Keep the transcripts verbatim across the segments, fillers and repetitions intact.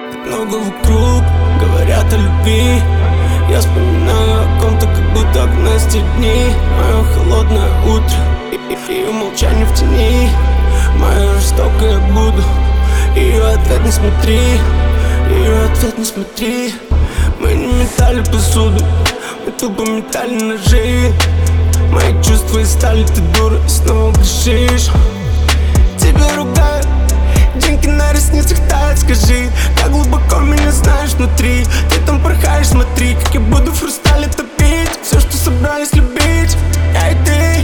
Много вокруг говорят о любви. Я вспоминаю о ком-то, как будто окнастые дни. Мое холодное утро и, и, и умолчание в тени. Мое жестокое я буду. Ее ответ не смотри, ее ответ не смотри. Мы не метали посуду, мы тупо метали ножи. Мои чувства и стали, ты дура, и снова грешишь. Тебя ругают, деньги на ресницах тают. Скажи, как глубоко меня знаешь внутри. Ты там порхаешь, смотри, как я буду в хрустале топить все, что собрались любить. Я и ты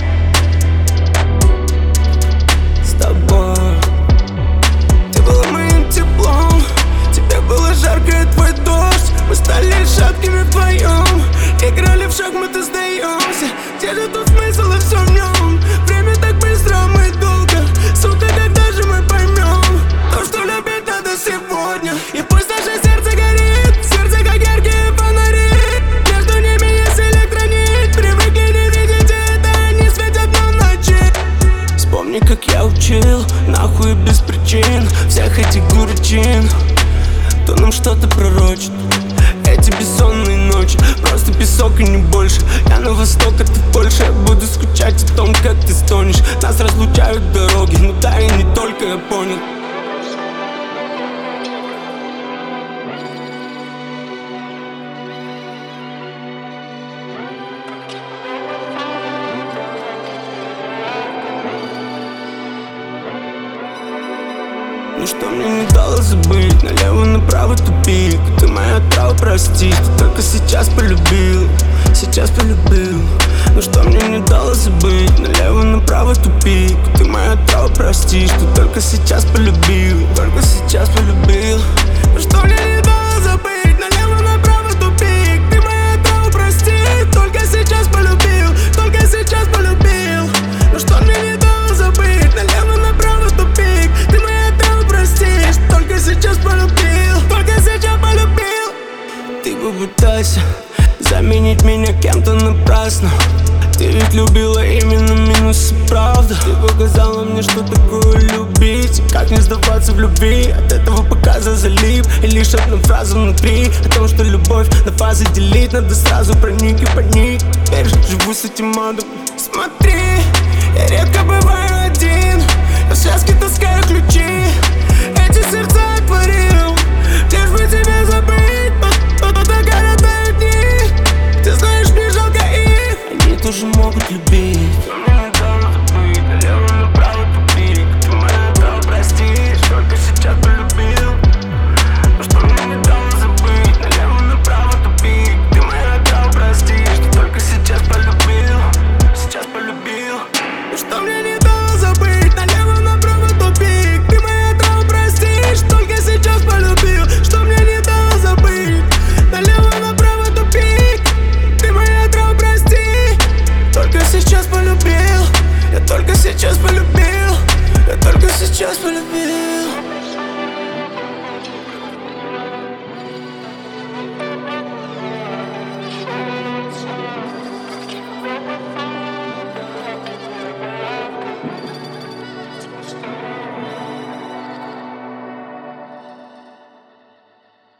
с тобой. Ты была моим теплом, тебе было жарко и твой дождь. Мы стали шаткими вдвоем, играли в шахматы, сдаемся. Где же тут смысл и все в нем? Время так быстро, а мы долго. Сука, когда же мы поймем то, что любить надо сегодня? И пусть наше сердце горит, сердце как яркие фонари. Между ними есть электронит. Привыкли не видеть это, они светят нам в ночи. Вспомни, как я учил, нахуй без причин всех этих дурачин, кто нам что-то пророчит. Эти бессонные ночи, просто песок и не больше. Я на восток, а ты в Польше. Я буду скучать о том, как ты стонешь. Нас разлучают дороги, ну да и не только, я понял. Ну что мне не дало забыть, налево-направо тупик. Ты моя трава, прости, ты только сейчас полюбил, сейчас полюбил. Ну что мне не дало забыть, налево-направо тупик. Ты моя трава, прости, что только сейчас полюбил, только сейчас полюбил. Ну что мне не дало забыть, налево-направо тупик. Ты моя трава, прости, только сейчас полюбил, только сейчас полюбил. Ну что мне не дало забыть, налево-направо тупик. Ты моя трава, прости, только сейчас полюбил, только сейчас полюбил. Ты попытайся заменить меня кем-то напрасно. Ты ведь любила именно минусы, правда. Ты показала мне, что такое любить, как не сдаваться в любви. От этого показа залип, и лишь одна фраза внутри о том, что любовь на фазы делить надо сразу проник и паник. Теперь живу с этим адом. Смотри, я редко бываю один, я в связке таскаю ключи.